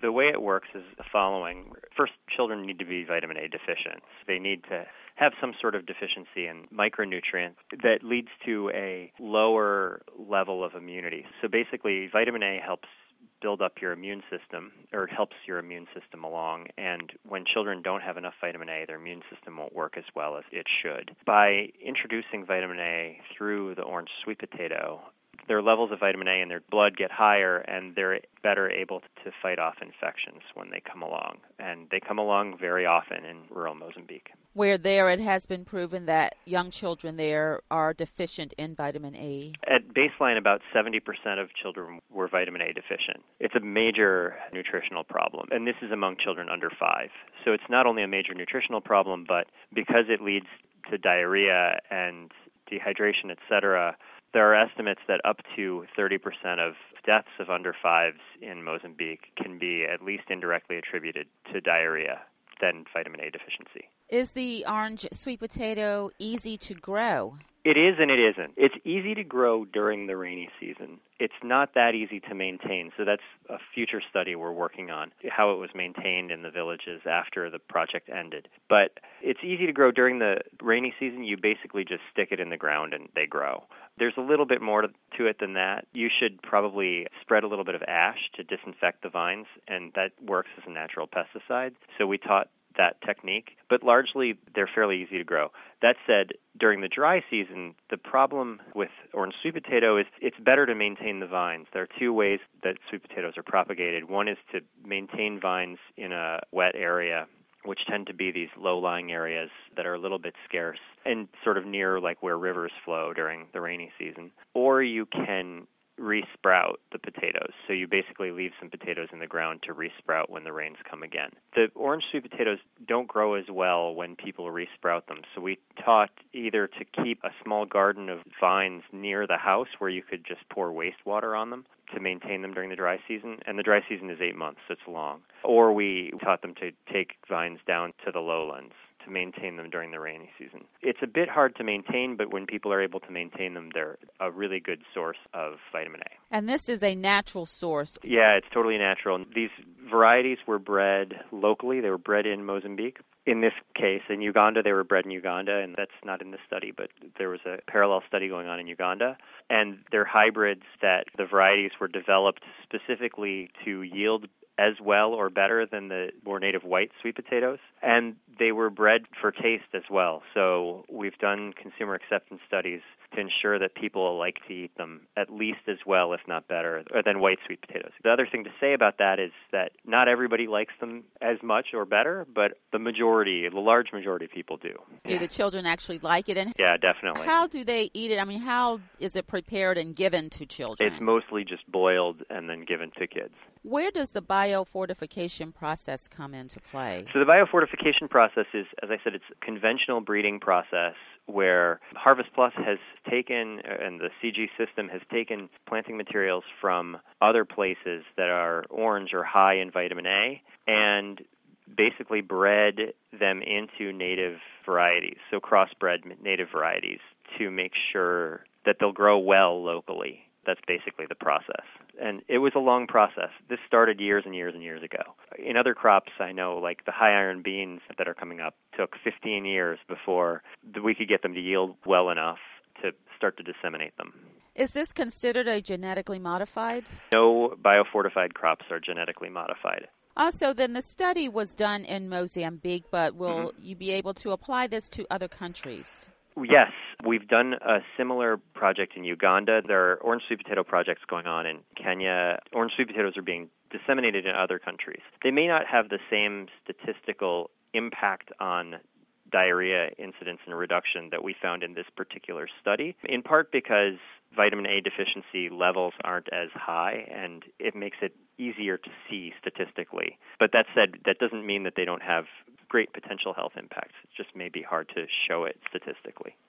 The way it works is the following. First, children need to be vitamin A deficient. They need to have some sort of deficiency in micronutrients that leads to a lower level of immunity. So basically, vitamin A helps build up your immune system, or it helps your immune system along. And when children don't have enough vitamin A, their immune system won't work as well as it should. By introducing vitamin A through the orange sweet potato, their levels of vitamin A in their blood get higher, and they're better able to fight off infections when they come along. And they come along very often in rural Mozambique. Where there it has been proven that young children there are deficient in vitamin A? At baseline, about 70% of children were vitamin A deficient. It's a major nutritional problem, and this is among children under 5. So it's not only a major nutritional problem, but because it leads to diarrhea and dehydration, etc., there are estimates that up to 30% of deaths of under 5s in Mozambique can be at least indirectly attributed to diarrhea than vitamin A deficiency. Is the orange sweet potato easy to grow? It is and it isn't. It's easy to grow during the rainy season. It's not that easy to maintain, so that's a future study we're working on, how it was maintained in the villages after the project ended. But it's easy to grow during the rainy season. You basically just stick it in the ground and they grow. There's a little bit more to it than that. You should probably spread a little bit of ash to disinfect the vines, and that works as a natural pesticide. So we taught that technique, but largely they're fairly easy to grow. That said, during the dry season, the problem with orange sweet potato is it's better to maintain the vines. There are two ways that sweet potatoes are propagated. One is to maintain vines in a wet area, which tend to be these low-lying areas that are a little bit scarce and sort of near like where rivers flow during the rainy season. Or you can re-sprout the potatoes. So you basically leave some potatoes in the ground to re-sprout when the rains come again. The orange sweet potatoes don't grow as well when people re-sprout them. So we taught either to keep a small garden of vines near the house where you could just pour wastewater on them to maintain them during the dry season. And the dry season is 8 months, so it's long. Or we taught them to take vines down to the lowlands to maintain them during the rainy season. It's a bit hard to maintain, but when people are able to maintain them, they're a really good source of vitamin A. And this is a natural source. Yeah, it's totally natural. These varieties were bred locally. They were bred in Mozambique. In this case, in Uganda, they were bred in Uganda, and that's not in this study, but there was a parallel study going on in Uganda. And they're hybrids that the varieties were developed specifically to yield as well or better than the more native white sweet potatoes. And they were bred for taste as well. So we've done consumer acceptance studies to ensure that people like to eat them at least as well, if not better, than white sweet potatoes. The other thing to say about that is that not everybody likes them as much or better, but the large majority of people do. Do the children actually like it? And yeah, definitely. How do they eat it? I mean, how is it prepared and given to children? It's mostly just boiled and then given to kids. Where does the biofortification process come into play? So the biofortification process is, as I said, it's a conventional breeding process where Harvest Plus has taken, and the CG system has taken planting materials from other places that are orange or high in vitamin A and basically bred them into native varieties, so crossbred native varieties to make sure that they'll grow well locally. That's basically the process. And it was a long process. This started years and years and years ago. In other crops, I know, like the high iron beans that are coming up, took 15 years before we could get them to yield well enough to start to disseminate them. Is this considered a genetically modified? No biofortified crops are genetically modified. Also, then the study was done in Mozambique, but will you be able to apply this to other countries? Yes, we've done a similar project in Uganda. There are orange sweet potato projects going on in Kenya. Orange sweet potatoes are being disseminated in other countries. They may not have the same statistical impact on diarrhea incidence and reduction that we found in this particular study, in part because vitamin A deficiency levels aren't as high, and it makes it easier to see statistically. But that said, that doesn't mean that they don't have great potential health impacts. It just may be hard to show it statistically.